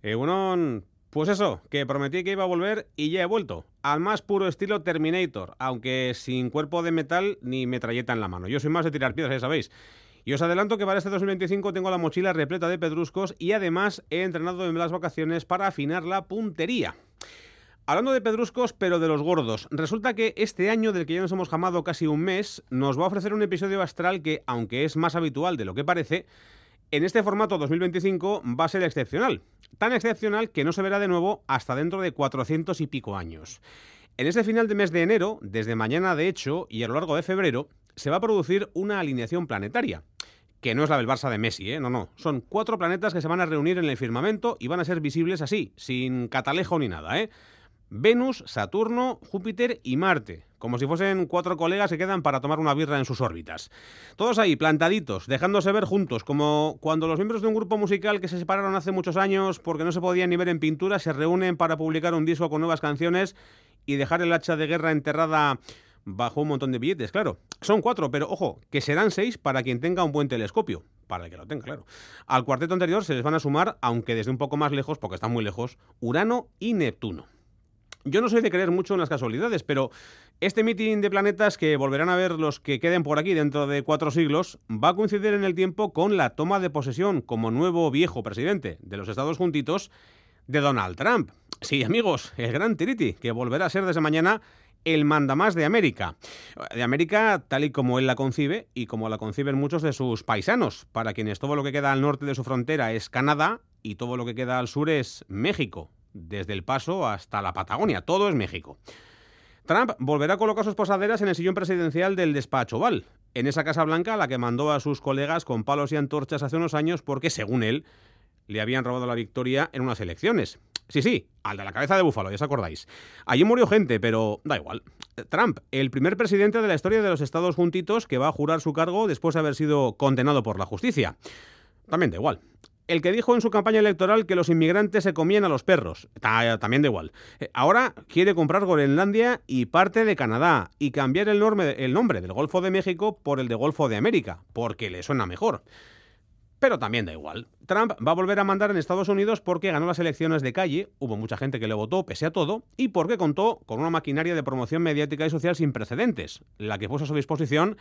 Egunon, pues eso, que prometí que iba a volver y ya he vuelto. Al más puro estilo Terminator, aunque sin cuerpo de metal ni metralleta en la mano. Yo soy más de tirar piedras, ya sabéis. Y os adelanto que para este 2025 tengo la mochila repleta de pedruscos y además he entrenado en las vacaciones para afinar la puntería. Hablando de pedruscos, pero de los gordos, resulta que este año, del que ya nos hemos jamado casi un mes, nos va a ofrecer un episodio astral que, aunque es más habitual de lo que parece, en este formato 2025 va a ser excepcional. Tan excepcional que no se verá de nuevo hasta dentro de 400 y pico años. En este final de mes de enero, desde mañana de hecho, y a lo largo de febrero, se va a producir una alineación planetaria. Que no es la del Barça de Messi, ¿eh? No. Son 4 planetas que se van a reunir en el firmamento y van a ser visibles así, sin catalejo ni nada, ¿eh? Venus, Saturno, Júpiter y Marte, como si fuesen 4 colegas que quedan para tomar una birra en sus órbitas. Todos ahí, plantaditos, dejándose ver juntos, como cuando los miembros de un grupo musical que se separaron hace muchos años porque no se podían ni ver en pintura se reúnen para publicar un disco con nuevas canciones y dejar el hacha de guerra enterrada bajo un montón de billetes, claro. Son 4, pero ojo, que serán 6 para quien tenga un buen telescopio. Para el que lo tenga, claro. Al cuarteto anterior se les van a sumar, aunque desde un poco más lejos, porque están muy lejos, Urano y Neptuno. Yo no soy de creer mucho en las casualidades, pero este meeting de planetas que volverán a ver los que queden por aquí dentro de 4 siglos va a coincidir en el tiempo con la toma de posesión como nuevo viejo presidente de los Estados Juntitos de Donald Trump. Sí, amigos, el gran Tiriti, que volverá a ser desde mañana el mandamás de América. De América tal y como él la concibe y como la conciben muchos de sus paisanos, para quienes todo lo que queda al norte de su frontera es Canadá y todo lo que queda al sur es México. Desde El Paso hasta la Patagonia, todo es México. Trump volverá a colocar sus posaderas en el sillón presidencial del despacho Oval, en esa Casa Blanca a la que mandó a sus colegas con palos y antorchas hace unos años porque, según él, le habían robado la victoria en unas elecciones. Sí, al de la cabeza de búfalo, ya os acordáis. Allí murió gente, pero da igual. Trump, el primer presidente de la historia de los Estados Juntitos que va a jurar su cargo después de haber sido condenado por la justicia. También da igual. El que dijo en su campaña electoral que los inmigrantes se comían a los perros. También da igual. Ahora quiere comprar Groenlandia y parte de Canadá y cambiar el nombre del Golfo de México por el de Golfo de América, porque le suena mejor. Pero también da igual. Trump va a volver a mandar en Estados Unidos porque ganó las elecciones de calle, hubo mucha gente que le votó pese a todo, y porque contó con una maquinaria de promoción mediática y social sin precedentes, la que puso a su disposición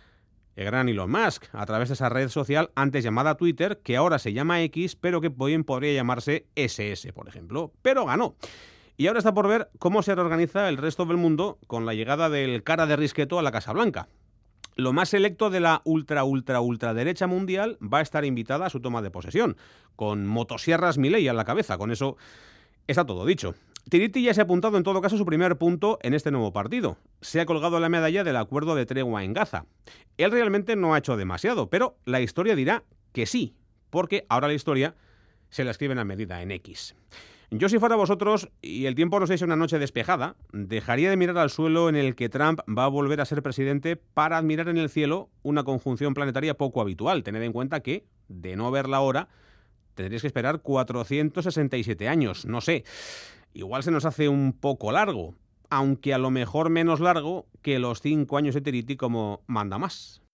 el gran Elon Musk, a través de esa red social antes llamada Twitter, que ahora se llama X, pero que bien podría llamarse SS, por ejemplo. Pero ganó. Y ahora está por ver cómo se reorganiza el resto del mundo con la llegada del cara de Risqueto a la Casa Blanca. Lo más selecto de la ultra derecha mundial va a estar invitada a su toma de posesión, con motosierras Milei a la cabeza. Con eso está todo dicho. Tiriti ya se ha apuntado en todo caso su primer punto en este nuevo partido. Se ha colgado la medalla del acuerdo de tregua en Gaza. Él realmente no ha hecho demasiado, pero la historia dirá que sí, porque ahora la historia se la escriben a medida en X. Yo, si fuera vosotros y el tiempo no se hizo una noche despejada, dejaría de mirar al suelo en el que Trump va a volver a ser presidente para admirar en el cielo una conjunción planetaria poco habitual. Tened en cuenta que, de no verla ahora, tendréis que esperar 467 años, no sé. Igual se nos hace un poco largo, aunque a lo mejor menos largo que los 5 años de Tiriti como manda más.